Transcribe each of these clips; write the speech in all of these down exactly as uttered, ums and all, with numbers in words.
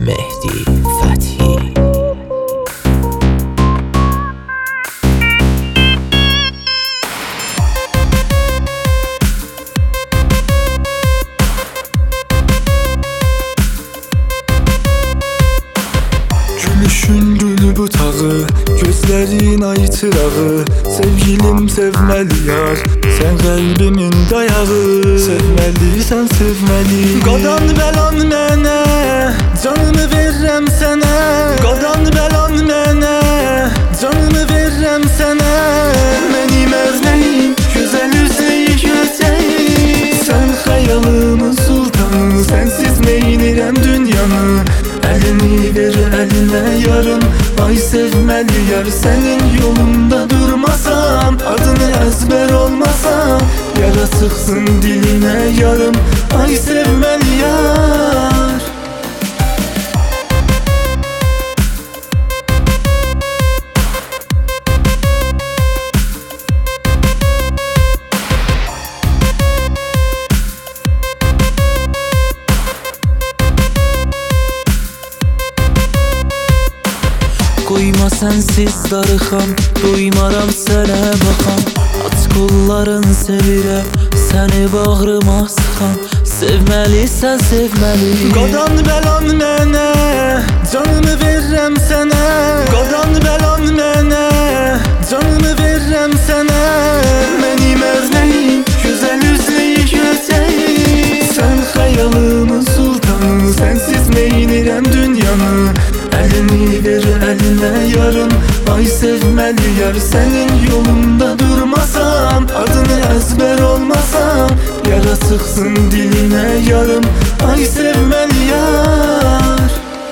Mehdi Fethi. Gülüşün gülü butağı, gözlerin ay çırağı. Sevgilim sevmeli yar, sen kalbimin dayağı. Sevmeliysen sevmeli. Qadan belan mənə, canımı verirəm sənə. Qadan belan mənə, canımı verirəm sənə. Mənim əzməyim, gözəl üzəyi gözəyi. Sən xəyalımın sultanı, sənsiz meynirəm dünyanı. Elini ver eline yarım, ay sevmeli yar. Senin yolunda durmasam, adını ezber olmasam, yara sıksın diline yarım, ay sevmeli yar. Qoyma sensiz darıxam, doymaram sənə baxam. Aç qolların sevirəm, səni bağrıma sıxam. Sevməlisən sevməli. Qadan belan mənə, canımı verirəm sənə. Qadan belan mənə, canımı verirəm sənə. Mənim əzməyim, gözəl üzəyi gözəyi. Sən xəyalımın sultanı, sənsiz meynirəm dünyanı. Elini ver eline yarım, ay sevmeli yar. Senin yolunda durmasam, adını ezber olmasam, yara sıksın diline yarım, ay sevmeli yar.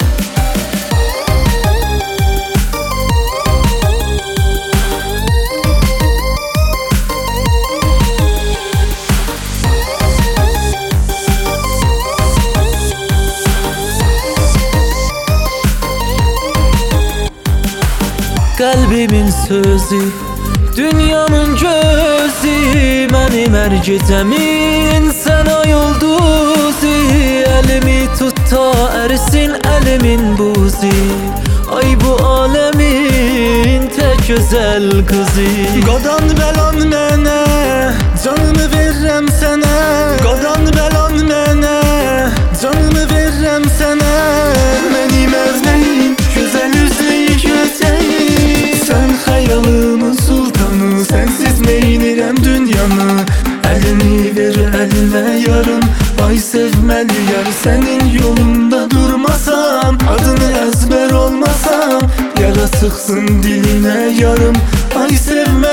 Kalbimin sözü, dünyamın gözü. Mənim hər gecəmin sən ay ulduzu. Elimi tut ta ərsin əlimin buzi. Ay bu alemin tek güzel kızı. Qadan belan mənə, canımı verirəm sənə. Qadan belan mənə, canımı verirəm sənə. Mənim əzməyim, gözəl üzəyi gözəyi. Sən xəyalımın sultanı, sənsiz meynirəm dünyanı. Elini ver eline yarım, ay sevmeli yar. Senin yolunda durmasam, adını ezber olmasam, yara sıksın diline yarım, ay sevmeli.